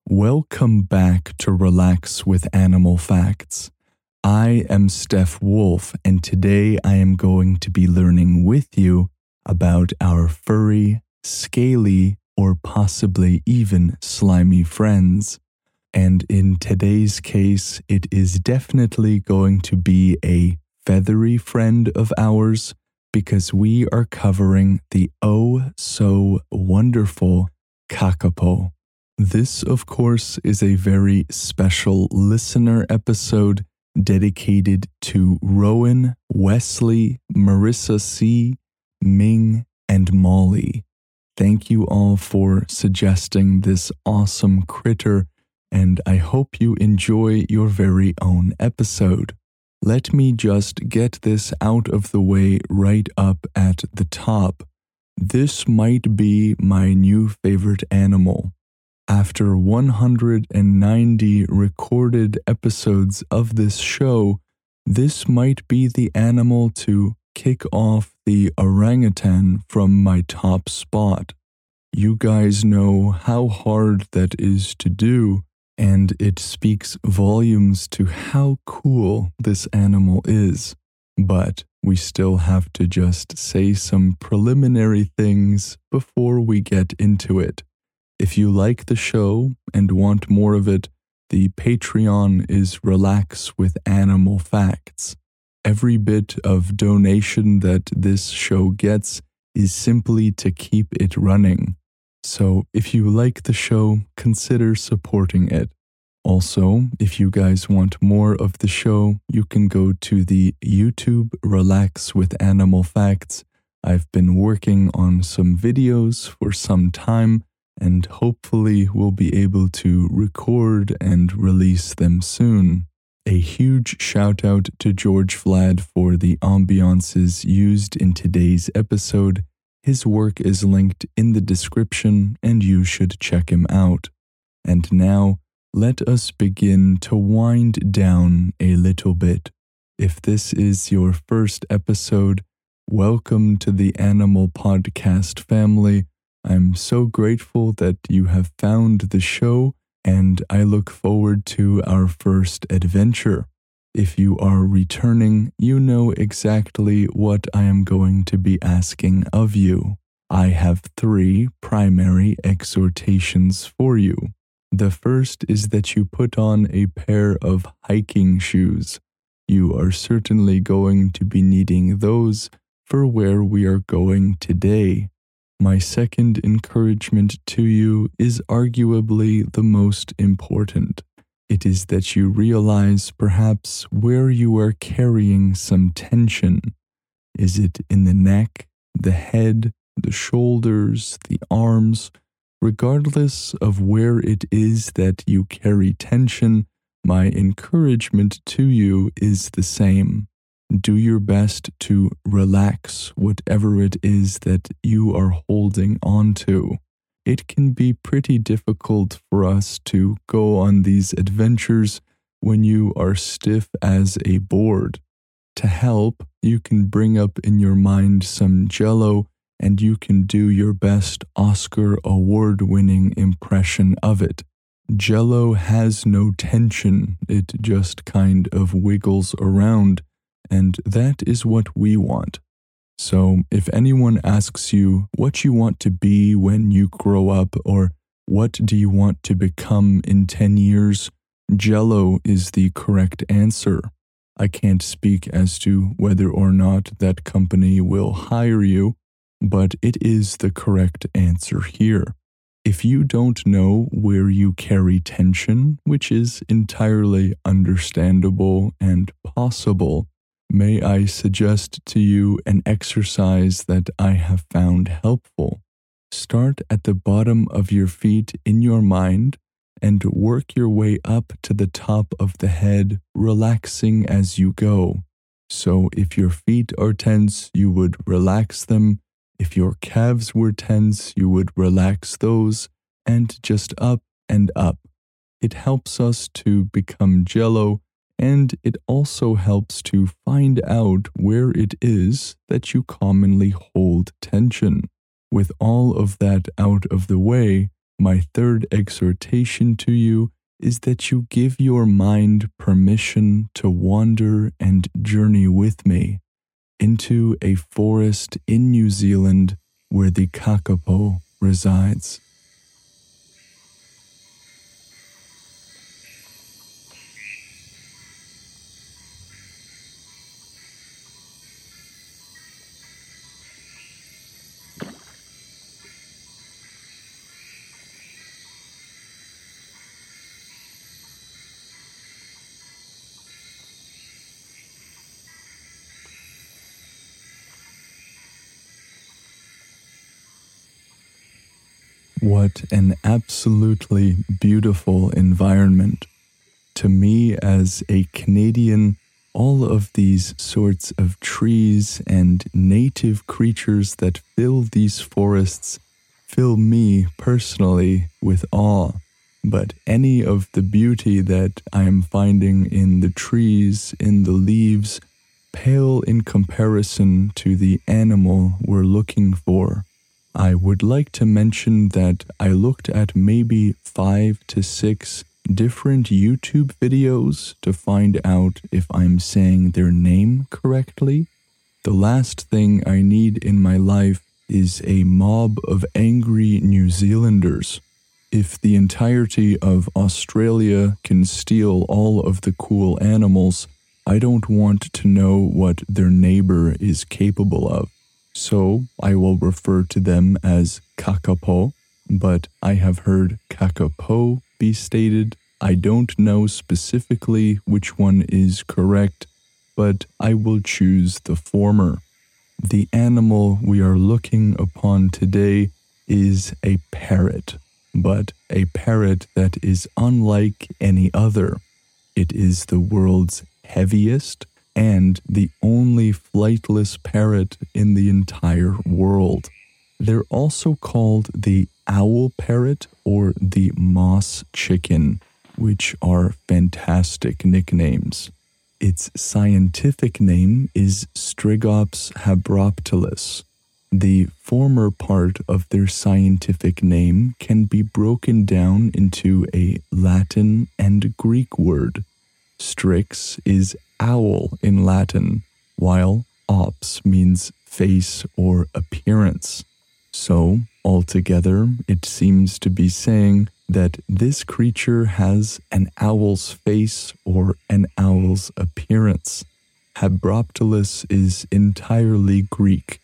Welcome back to Relax with Animal Facts. I am Steph Wolf, and today I am going to be learning with you about our furry, scaly, or possibly even slimy friends. And in today's case, it is definitely going to be a feathery friend of ours because we are covering the oh so wonderful kakapo. This, of course, is a very special listener episode dedicated to Rowan, Wesley, Marissa C., Ming, and Molly. Thank you all for suggesting this awesome critter, and I hope you enjoy your very own episode. Let me just get this out of the way right up at the top. This might be my new favorite animal. After 190 recorded episodes of this show, this might be the animal to kick off the orangutan from my top spot. You guys know how hard that is to do, and it speaks volumes to how cool this animal is. But we still have to just say some preliminary things before we get into it. If you like the show and want more of it, the Patreon is Relax with Animal Facts. Every bit of donation that this show gets is simply to keep it running. So if you like the show, consider supporting it. Also, if you guys want more of the show, you can go to the YouTube Relax with Animal Facts. I've been working on some videos for some time, and hopefully we'll be able to record and release them soon. A huge shout out to George Vlad for the ambiances used in today's episode. His work is linked in the description and you should check him out. And now, let us begin to wind down a little bit. If this is your first episode, welcome to the Animal Podcast family. I'm so grateful that you have found the show, and I look forward to our first adventure. If you are returning, you know exactly what I am going to be asking of you. I have 3 primary exhortations for you. The first is that you put on a pair of hiking shoes. You are certainly going to be needing those for where we are going today. My second encouragement to you is arguably the most important. It is that you realize perhaps where you are carrying some tension. Is it in the neck, the head, the shoulders, the arms? Regardless of where it is that you carry tension, my encouragement to you is the same. Do your best to relax whatever it is that you are holding on to. It can be pretty difficult for us to go on these adventures when you are stiff as a board. To help, you can bring up in your mind some Jell-O and you can do your best Oscar award-winning impression of it. Jell-O has no tension, it just kind of wiggles around. And that is what we want. So if anyone asks you what you want to be when you grow up or what do you want to become in 10 years, Jell-O is the correct answer. I can't speak as to whether or not that company will hire you, but it is the correct answer here. If you don't know where you carry tension, which is entirely understandable and possible, may I suggest to you an exercise that I have found helpful. Start at the bottom of your feet in your mind and work your way up to the top of the head, relaxing as you go. So if your feet are tense, you would relax them. If your calves were tense, you would relax those, and just up and up. It helps us to become Jell-O, and it also helps to find out where it is that you commonly hold tension. With all of that out of the way, My third exhortation to you is that you give your mind permission to wander and journey with me into a forest in New Zealand where the kakapo resides. What an absolutely beautiful environment. To me, as a Canadian, all of these sorts of trees and native creatures that fill these forests fill me personally with awe. But any of the beauty that I am finding in the trees, in the leaves, pale in comparison to the animal we're looking for. I would like to mention that I looked at maybe 5 to 6 different YouTube videos to find out if I'm saying their name correctly. The last thing I need in my life is a mob of angry New Zealanders. If the entirety of Australia can steal all of the cool animals, I don't want to know what their neighbor is capable of. So I will refer to them as kakapo, but I have heard kakapo be stated. I don't know specifically which one is correct, but I will choose the former. The animal we are looking upon today is a parrot, but a parrot that is unlike any other. It is the world's heaviest and the only flightless parrot in the entire world. They're also called the owl parrot or the moss chicken, which are fantastic nicknames. Its scientific name is Strigops habroptilus. The former part of their scientific name can be broken down into a Latin and Greek word. Strix is owl in Latin, while ops means face or appearance. So, altogether, it seems to be saying that this creature has an owl's face or an owl's appearance. Habroptilus is entirely Greek.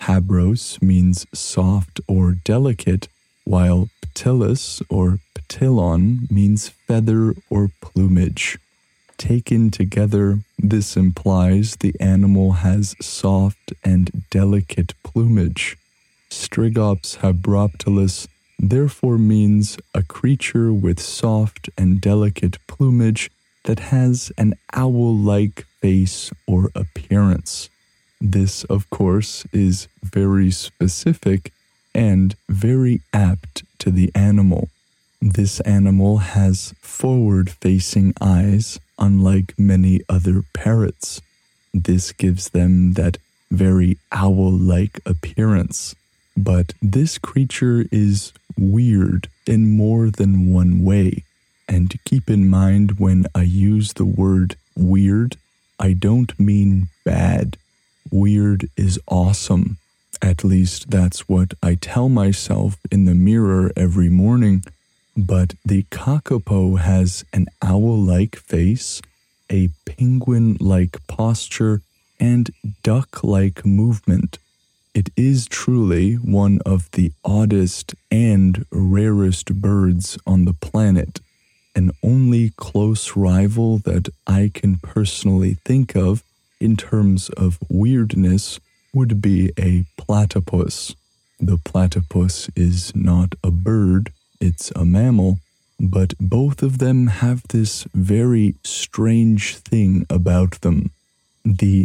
Habros means soft or delicate, while ptilus or ptilon means feather or plumage. Taken together, this implies the animal has soft and delicate plumage. Strigops habroptilus therefore means a creature with soft and delicate plumage that has an owl-like face or appearance. This, of course, is very specific and very apt to the animal. This animal has forward-facing eyes, unlike many other parrots. This gives them that very owl-like appearance. But this creature is weird in more than one way. And keep in mind when I use the word weird, I don't mean bad. Weird is awesome. At least that's what I tell myself in the mirror every morning. But the kakapo has an owl-like face, a penguin-like posture, and duck-like movement. It is truly one of the oddest and rarest birds on the planet. An only close rival that I can personally think of in terms of weirdness would be a platypus. The platypus is not a bird, it's a mammal, but both of them have this very strange thing about them. The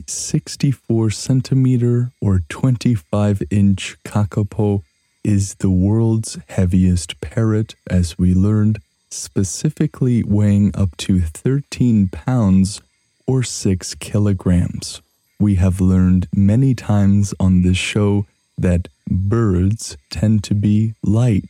64 centimeter or 25-inch kakapo is the world's heaviest parrot, as we learned, specifically weighing up to 13 pounds or 6 kilograms. We have learned many times on this show that birds tend to be light.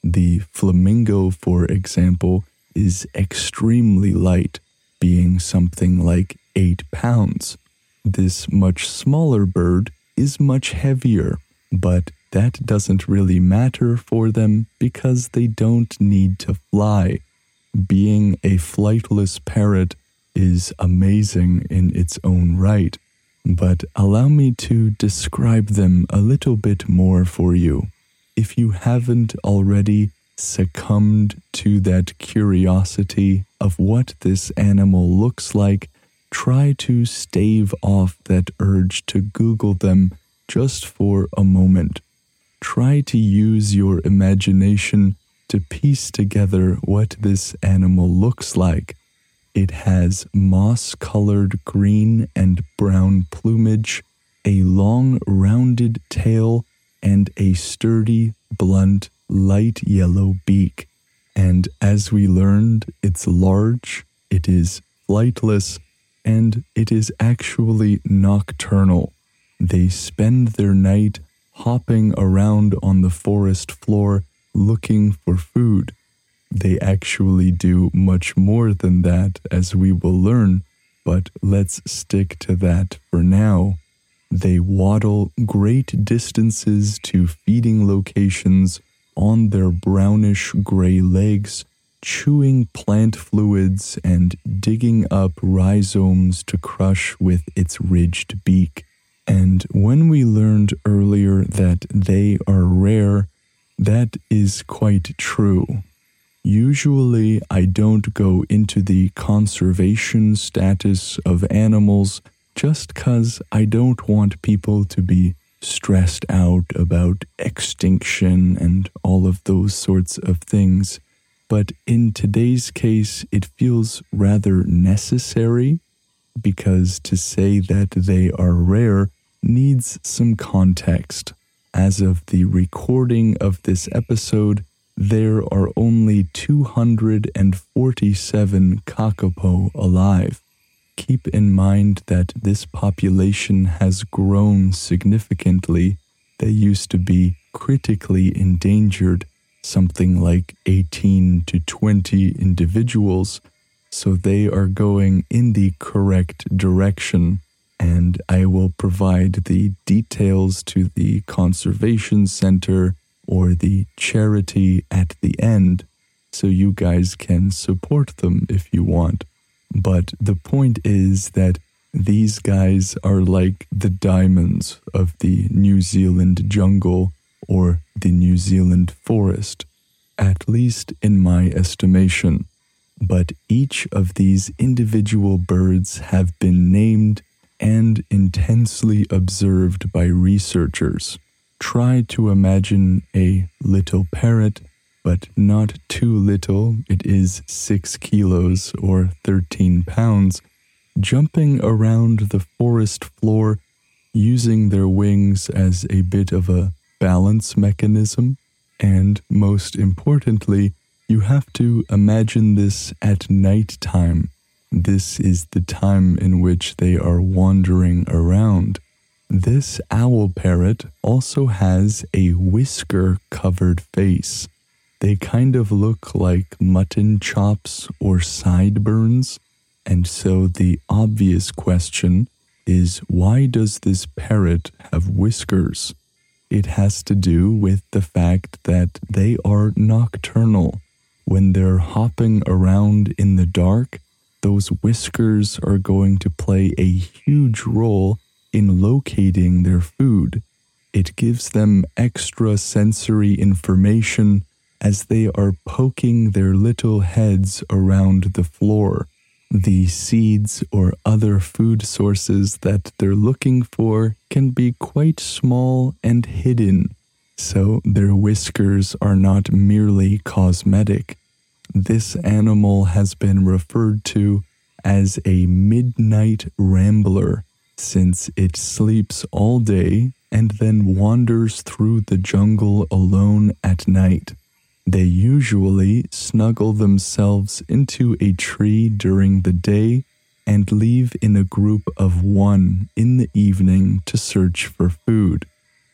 The flamingo, for example, is extremely light, being something like 8 pounds. This much smaller bird is much heavier, but that doesn't really matter for them because they don't need to fly. Being a flightless parrot is amazing in its own right, but allow me to describe them a little bit more for you. If you haven't already succumbed to that curiosity of what this animal looks like, try to stave off that urge to Google them just for a moment. Try to use your imagination to piece together what this animal looks like. It has moss-colored green and brown plumage, a long rounded tail, and a sturdy, blunt, light yellow beak. And as we learned, it's large, it is flightless, and it is actually nocturnal. They spend their night hopping around on the forest floor looking for food. They actually do much more than that, as we will learn, but let's stick to that for now. They waddle great distances to feeding locations on their brownish-gray legs, chewing plant fluids and digging up rhizomes to crush with its ridged beak. And when we learned earlier that they are rare, that is quite true. Usually, I don't go into the conservation status of animals just 'cause I don't want people to be stressed out about extinction and all of those sorts of things. But in today's case, it feels rather necessary because to say that they are rare needs some context. As of the recording of this episode, there are only 247 kakapo alive. Keep in mind that this population has grown significantly. They used to be critically endangered, something like 18 to 20 individuals, so they are going in the correct direction. And I will provide the details to the conservation center or the charity at the end, so you guys can support them if you want. But the point is that these guys are like the diamonds of the New Zealand jungle or the New Zealand forest, at least in my estimation. But each of these individual birds have been named and intensely observed by researchers. Try to imagine a little parrot, but not too little, it is 6 kilos or 13 pounds, jumping around the forest floor using their wings as a bit of a balance mechanism. And most importantly, you have to imagine this at night time. This is the time in which they are wandering around. This owl parrot also has a whisker-covered face. They kind of look like mutton chops or sideburns, and so the obvious question is, why does this parrot have whiskers? It has to do with the fact that they are nocturnal. When they're hopping around in the dark, those whiskers are going to play a huge role in locating their food. It gives them extra sensory information as they are poking their little heads around the floor. The seeds or other food sources that they're looking for can be quite small and hidden, so their whiskers are not merely cosmetic. This animal has been referred to as a midnight rambler since it sleeps all day and then wanders through the jungle alone at night. They usually snuggle themselves into a tree during the day and leave in a group of one in the evening to search for food.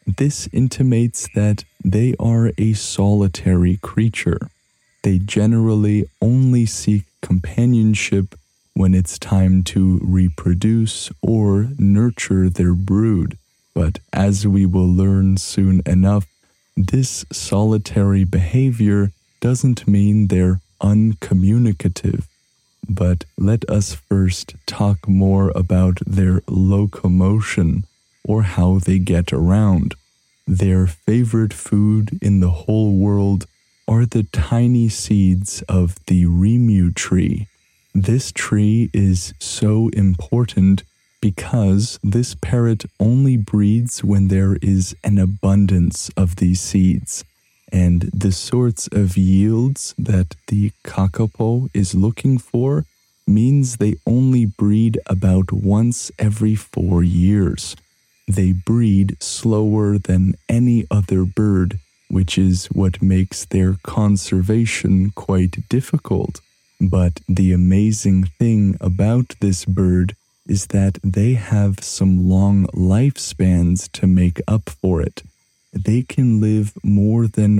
This intimates that they are a solitary creature. They generally only seek companionship when it's time to reproduce or nurture their brood. But as we will learn soon enough, this solitary behavior doesn't mean they're uncommunicative. But let us first talk more about their locomotion, or how they get around. Their favorite food in the whole world are the tiny seeds of the rimu tree. This tree is so important because this parrot only breeds when there is an abundance of these seeds, and the sorts of yields that the kakapo is looking for means they only breed about once every 4 years. They breed slower than any other bird, which is what makes their conservation quite difficult. But the amazing thing about this bird is that they have some long lifespans to make up for it. They can live more than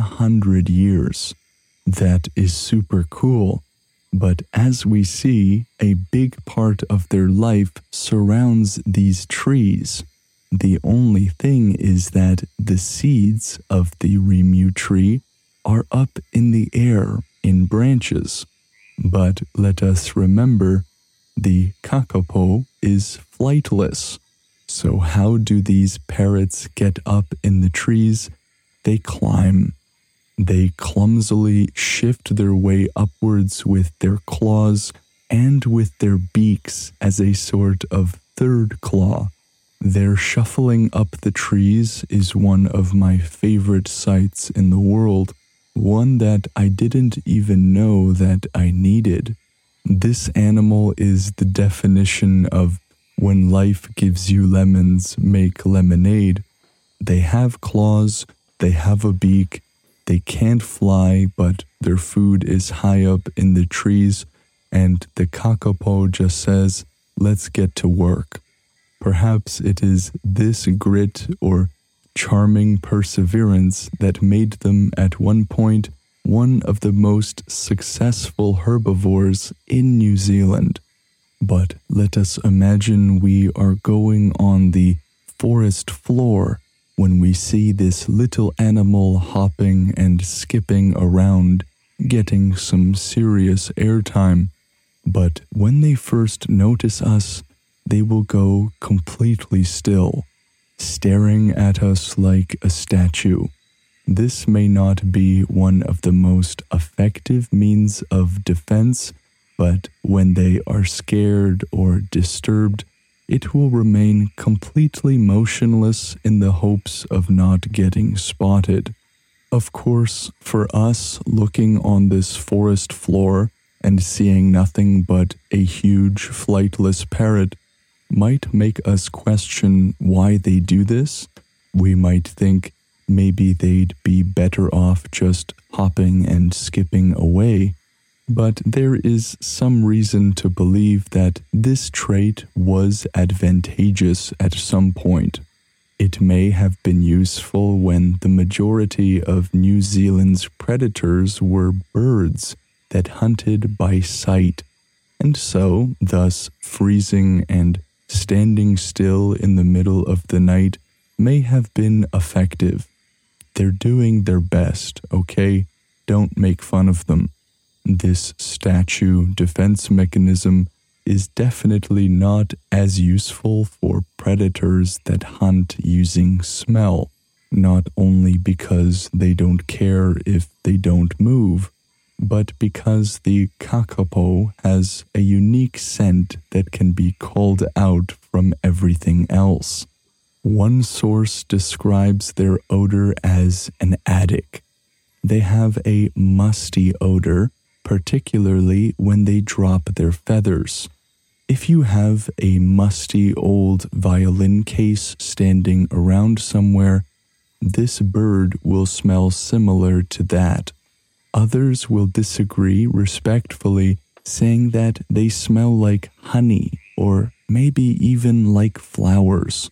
100 years. That is super cool. But as we see, a big part of their life surrounds these trees. The only thing is that the seeds of the rimu tree are up in the air in branches. But let us remember, the kakapo is flightless. So how do these parrots get up in the trees? They climb. They clumsily shift their way upwards with their claws and with their beaks as a sort of third claw. Their shuffling up the trees is one of my favorite sights in the world, one that I didn't even know that I needed. This animal is the definition of when life gives you lemons, make lemonade. They have claws, they have a beak, they can't fly, but their food is high up in the trees, and the kakapo just says, let's get to work. Perhaps it is this grit or charming perseverance that made them at one point one of the most successful herbivores in New Zealand. But let us imagine we are going on the forest floor when we see this little animal hopping and skipping around, getting some serious airtime. But when they first notice us, they will go completely still, staring at us like a statue. This may not be one of the most effective means of defense, but when they are scared or disturbed, it will remain completely motionless in the hopes of not getting spotted. Of course, for us looking on this forest floor and seeing nothing but a huge flightless parrot might make us question why they do this. We might think maybe they'd be better off just hopping and skipping away. But there is some reason to believe that this trait was advantageous at some point. It may have been useful when the majority of New Zealand's predators were birds that hunted by sight, and so, thus, freezing and standing still in the middle of the night may have been effective. They're doing their best, okay? Don't make fun of them. This statue defense mechanism is definitely not as useful for predators that hunt using smell, not only because they don't care if they don't move, but because the kakapo has a unique scent that can be called out from everything else. One source describes their odor as an attic. They have a musty odor, particularly when they drop their feathers. If you have a musty old violin case standing around somewhere, this bird will smell similar to that. Others will disagree respectfully, saying that they smell like honey or maybe even like flowers.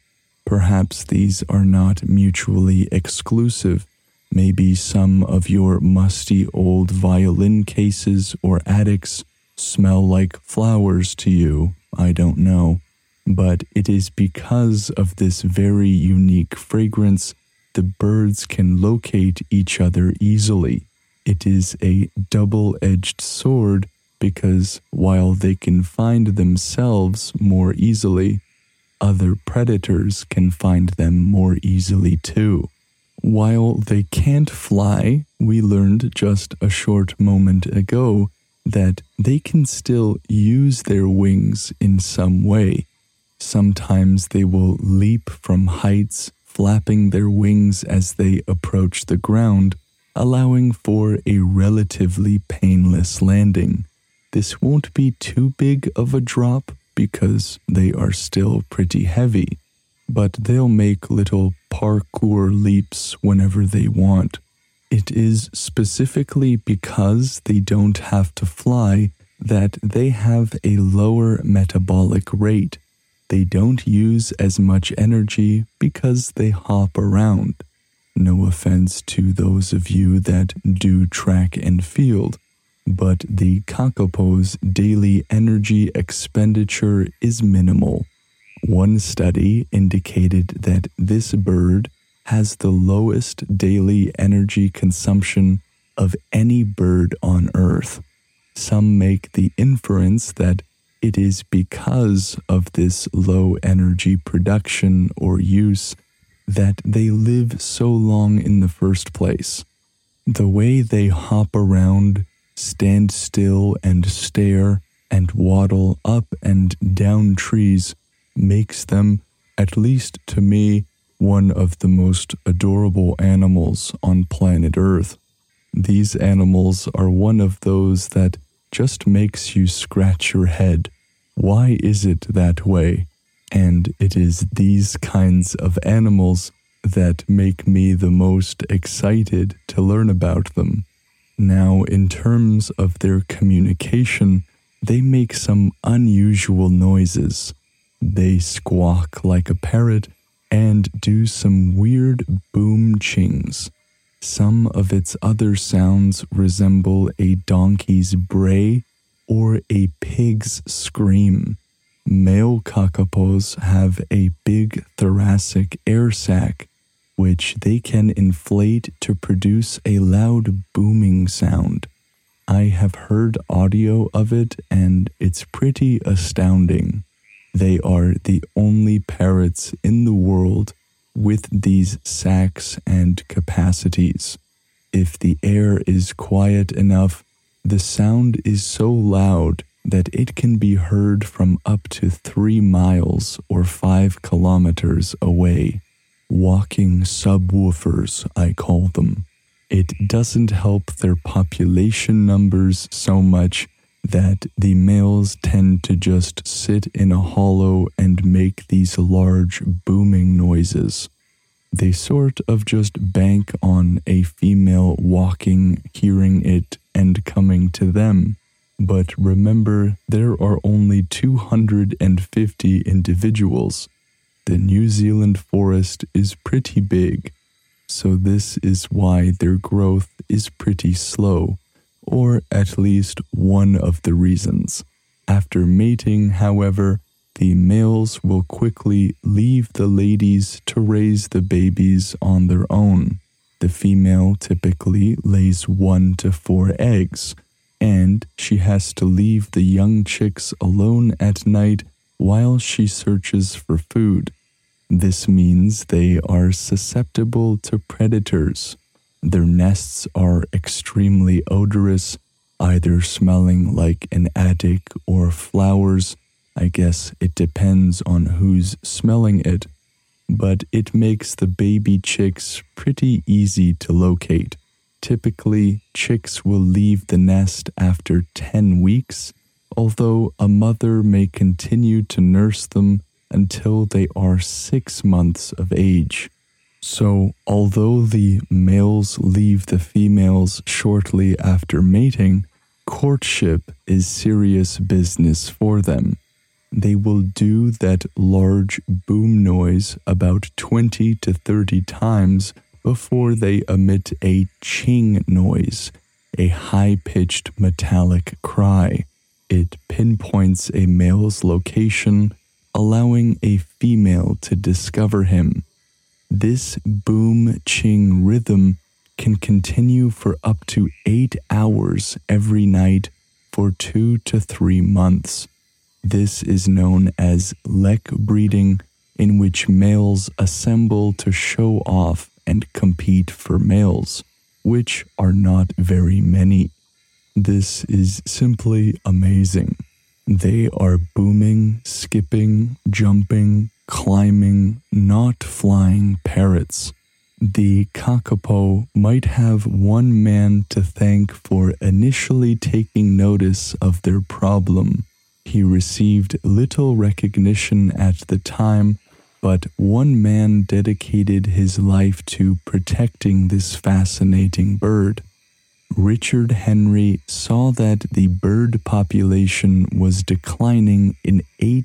Perhaps these are not mutually exclusive. Maybe some of your musty old violin cases or attics smell like flowers to you. I don't know. But it is because of this very unique fragrance the birds can locate each other easily. It is a double-edged sword because while they can find themselves more easily, other predators can find them more easily too. While they can't fly, we learned just a short moment ago that they can still use their wings in some way. Sometimes they will leap from heights, flapping their wings as they approach the ground, allowing for a relatively painless landing. This won't be too big of a drop because they are still pretty heavy, but they'll make little parkour leaps whenever they want. It is specifically because they don't have to fly that they have a lower metabolic rate. They don't use as much energy because they hop around. No offense to those of you that do track and field, but the kakapo's daily energy expenditure is minimal. One study indicated that this bird has the lowest daily energy consumption of any bird on Earth. Some make the inference that it is because of this low energy production or use that they live so long in the first place. The way they hop around, stand still and stare, and waddle up and down trees makes them, at least to me, one of the most adorable animals on planet Earth. These animals are one of those that just makes you scratch your head. Why is it that way? And it is these kinds of animals that make me the most excited to learn about them. Now, in terms of their communication, they make some unusual noises. They squawk like a parrot and do some weird boom chings. Some of its other sounds resemble a donkey's bray or a pig's scream. Male kakapos have a big thoracic air sac, which they can inflate to produce a loud booming sound. I have heard audio of it and it's pretty astounding. They are the only parrots in the world with these sacs and capacities. If the air is quiet enough, the sound is so loud that it can be heard from up to 3 miles or 5 kilometers away. Walking subwoofers, I call them. It doesn't help their population numbers so much that the males tend to just sit in a hollow and make these large booming noises. They sort of just bank on a female walking, hearing it, and coming to them. But remember, there are only 250 individuals. The New Zealand forest is pretty big, so this is why their growth is pretty slow, or at least one of the reasons. After mating, however, the males will quickly leave the ladies to raise the babies on their own. The female typically lays 1 to 4 eggs, and she has to leave the young chicks alone at night while she searches for food. This means they are susceptible to predators. Their nests are extremely odorous, either smelling like an attic or flowers. I guess it depends on who's smelling it, but it makes the baby chicks pretty easy to locate. Typically, chicks will leave the nest after 10 weeks, although a mother may continue to nurse them until they are 6 months of age. So, although the males leave the females shortly after mating, courtship is serious business for them. They will do that large boom noise about 20 to 30 times before they emit a ching noise, a high-pitched metallic cry. It pinpoints a male's location, allowing a female to discover him. This boom-ching rhythm can continue for up to 8 hours every night for 2 to 3 months. This is known as lek breeding, in which males assemble to show off and compete for males, which are not very many. This is simply amazing. They are booming, skipping, jumping, climbing, not flying parrots. The kakapo might have one man to thank for initially taking notice of their problem. He received little recognition at the time, but one man dedicated his life to protecting this fascinating bird. Richard Henry saw that the bird population was declining in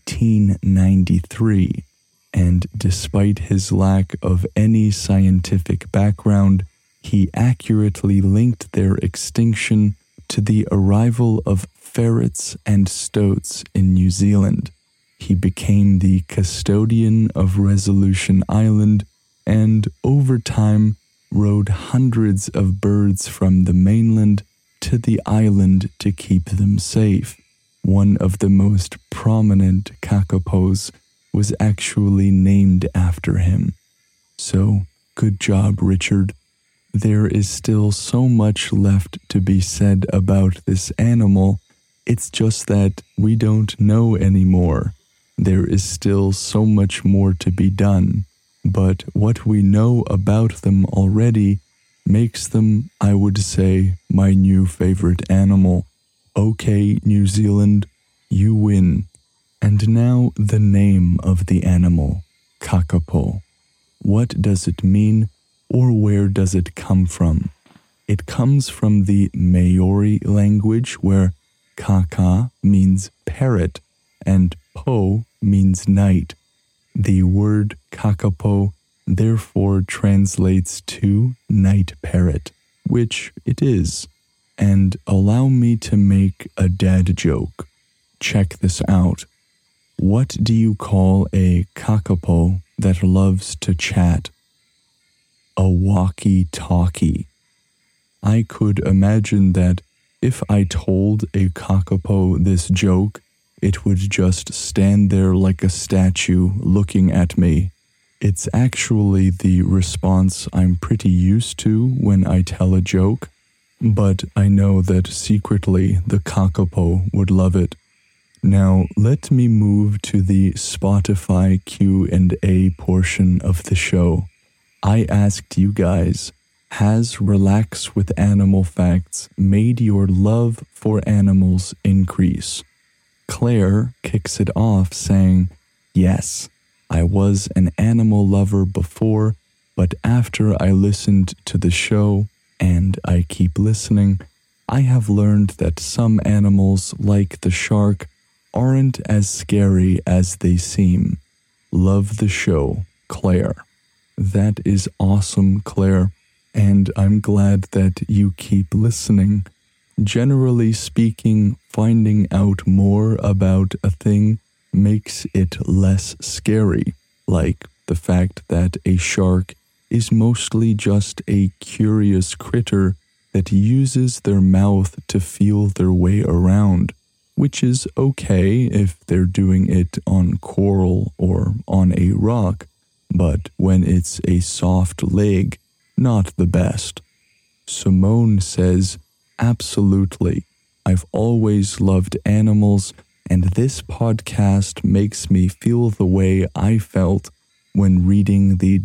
1893, and despite his lack of any scientific background, he accurately linked their extinction to the arrival of ferrets and stoats in New Zealand. He became the custodian of Resolution Island and, over time, rode hundreds of birds from the mainland to the island to keep them safe. One of the most prominent kakapos was actually named after him. So, good job, Richard. There is still so much left to be said about this animal. It's just that we don't know anymore. There is still so much more to be done, but what we know about them already makes them, I would say, my new favorite animal. Okay, New Zealand, you win. And now the name of the animal, kakapo. What does it mean, or where does it come from? It comes from the Maori language, where kaka means parrot and po means night. The word kakapo therefore translates to night parrot, which it is. And allow me to make a dad joke. Check this out. What do you call a kakapo that loves to chat? A walkie-talkie. I could imagine that if I told a kakapo this joke, it would just stand there like a statue looking at me. It's actually the response I'm pretty used to when I tell a joke, but I know that secretly the kakapo would love it. Now, let me move to the Spotify Q&A portion of the show. I asked you guys, has Relax with Animal Facts made your love for animals increase? Claire kicks it off saying, yes, I was an animal lover before, but after I listened to the show, and I keep listening, I have learned that some animals, like the shark, aren't as scary as they seem. Love the show, Claire. That is awesome, Claire, and I'm glad that you keep listening. Generally speaking, finding out more about a thing makes it less scary, like the fact that a shark is mostly just a curious critter that uses their mouth to feel their way around, which is okay if they're doing it on coral or on a rock, but when it's a soft leg, not the best. Simone says, absolutely. I've always loved animals, and this podcast makes me feel the way I felt when reading the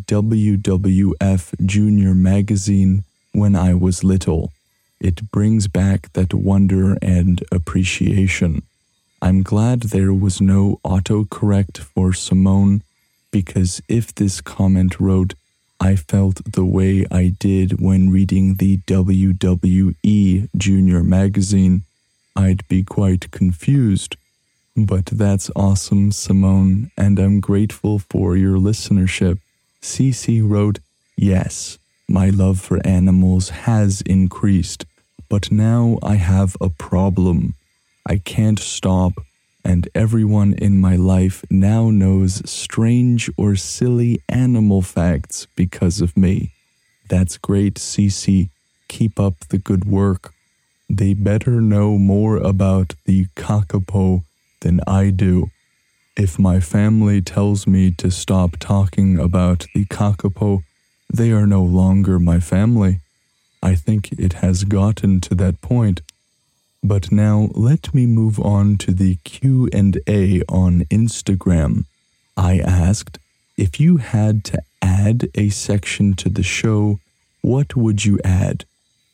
WWF Junior magazine when I was little. It brings back that wonder and appreciation. I'm glad there was no autocorrect for Simone, because if this comment wrote, I felt the way I did when reading the WWE Junior magazine, I'd be quite confused. But that's awesome, Simone, and I'm grateful for your listenership. Cece wrote, "Yes, my love for animals has increased, but now I have a problem. I can't stop, and everyone in my life now knows strange or silly animal facts because of me." That's great, Cece. Keep up the good work. They better know more about the kakapo than I do. If my family tells me to stop talking about the kakapo, they are no longer my family. I think it has gotten to that point. But now let me move on to the Q&A on Instagram. I asked, if you had to add a section to the show, what would you add?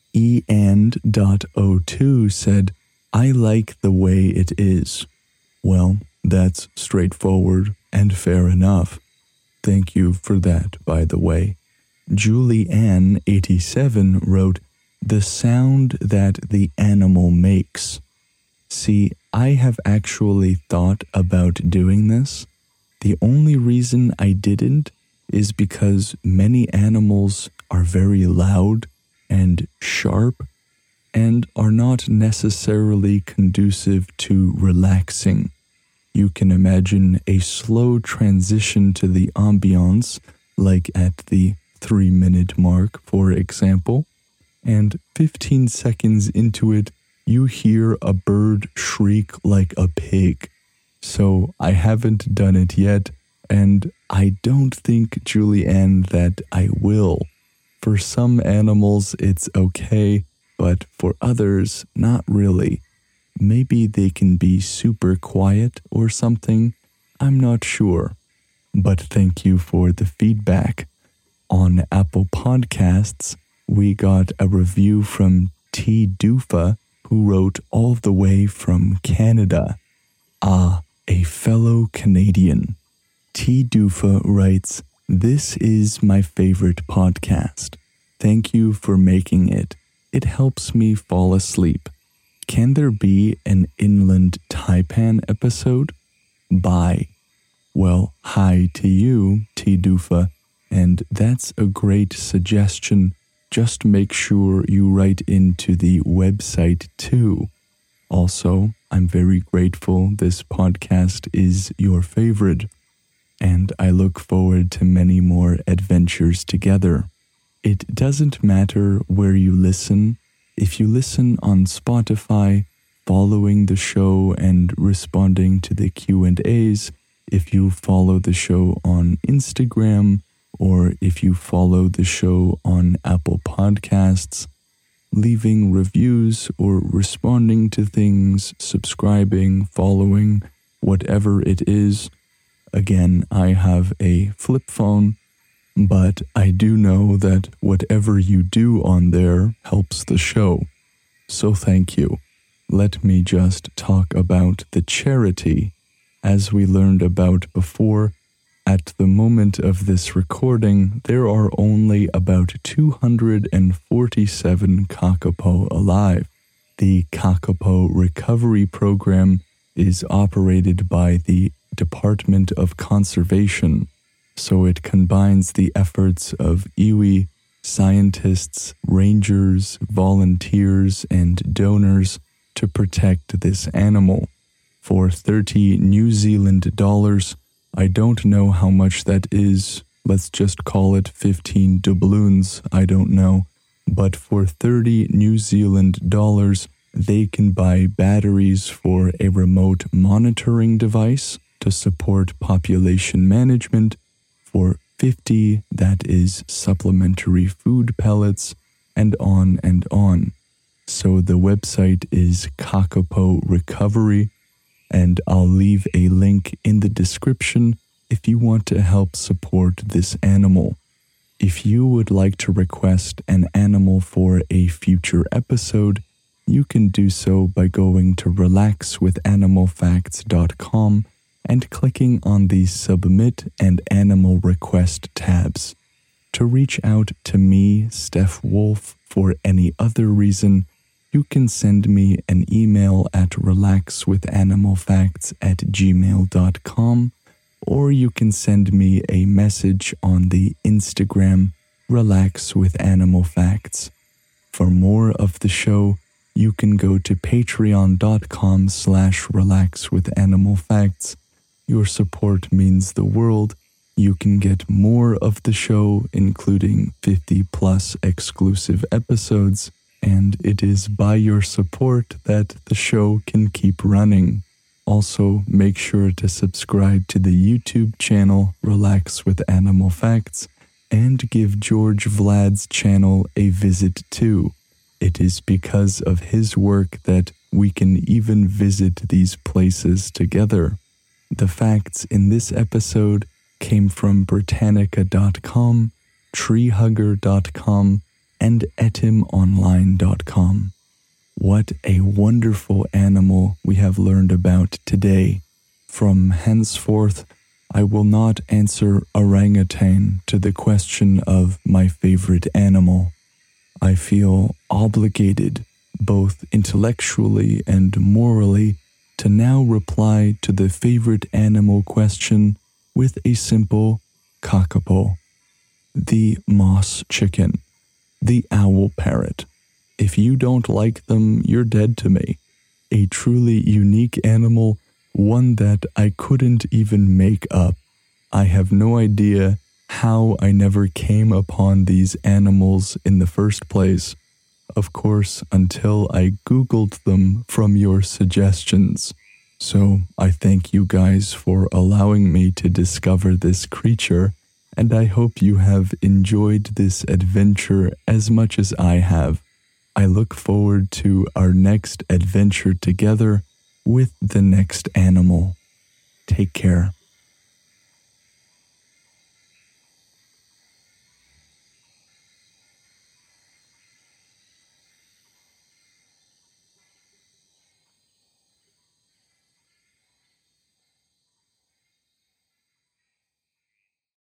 eand.02 said, "I like the way it is." Well, that's straightforward and fair enough. Thank you for that, by the way. Julianne87 wrote, "The sound that the animal makes." See, I have actually thought about doing this. The only reason I didn't is because many animals are very loud and sharp and are not necessarily conducive to relaxing. You can imagine a slow transition to the ambiance, like at the 3-minute mark, for example, and 15 seconds into it, you hear a bird shriek like a pig. So I haven't done it yet, and I don't think, Julianne, that I will. For some animals, it's okay, but for others, not really. Maybe they can be super quiet or something. I'm not sure. But thank you for the feedback. On Apple Podcasts, we got a review from T. Dufa, who wrote all the way from Canada. Ah, a fellow Canadian. T. Dufa writes, "This is my favorite podcast. Thank you for making it. It helps me fall asleep. Can there be an Inland Taipan episode? Bye." Well, hi to you, T. Dufa, and that's a great suggestion. Just make sure you write into the website too. Also, I'm very grateful this podcast is your favorite, and I look forward to many more adventures together. It doesn't matter where you listen. If you listen on Spotify, following the show and responding to the Q&As, if you follow the show on Instagram, or if you follow the show on Apple Podcasts, leaving reviews or responding to things, subscribing, following, whatever it is. Again, I have a flip phone, but I do know that whatever you do on there helps the show. So thank you. Let me just talk about the charity. As we learned about before, at the moment of this recording, there are only about 247 kakapo alive. The Kakapo Recovery Program is operated by the Department of Conservation, so it combines the efforts of iwi, scientists, rangers, volunteers, and donors to protect this animal. For 30 New Zealand dollars, I don't know how much that is. Let's just call it 15 doubloons. I don't know. But for 30 New Zealand dollars, they can buy batteries for a remote monitoring device to support population management. For 50, that is supplementary food pellets, and on and on. So the website is Kakapo Recovery, and I'll leave a link in the description if you want to help support this animal. If you would like to request an animal for a future episode, you can do so by going to relaxwithanimalfacts.com and clicking on the Submit and Animal Request tabs. To reach out to me, Steph Wolf, for any other reason, you can send me an email at relaxwithanimalfacts@gmail.com, or you can send me a message on the Instagram Relax with Animal Facts. For more of the show, you can go to patreon.com/relaxwithanimalfacts. Your support means the world. You can get more of the show, including 50 plus exclusive episodes, and it is by your support that the show can keep running. Also, make sure to subscribe to the YouTube channel Relax with Animal Facts and give George Vlad's channel a visit too. It is because of his work that we can even visit these places together. The facts in this episode came from Britannica.com, treehugger.com, and etimonline.com. What a wonderful animal we have learned about today. From henceforth, I will not answer orangutan to the question of my favorite animal. I feel obligated, both intellectually and morally, to now reply to the favorite animal question with a simple kakapo. The moss chicken, the owl parrot. If you don't like them, you're dead to me. A truly unique animal, one that I couldn't even make up. I have no idea how I never came upon these animals in the first place. Of course, until I Googled them from your suggestions. So I thank you guys for allowing me to discover this creature, and I hope you have enjoyed this adventure as much as I have. I look forward to our next adventure together with the next animal. Take care.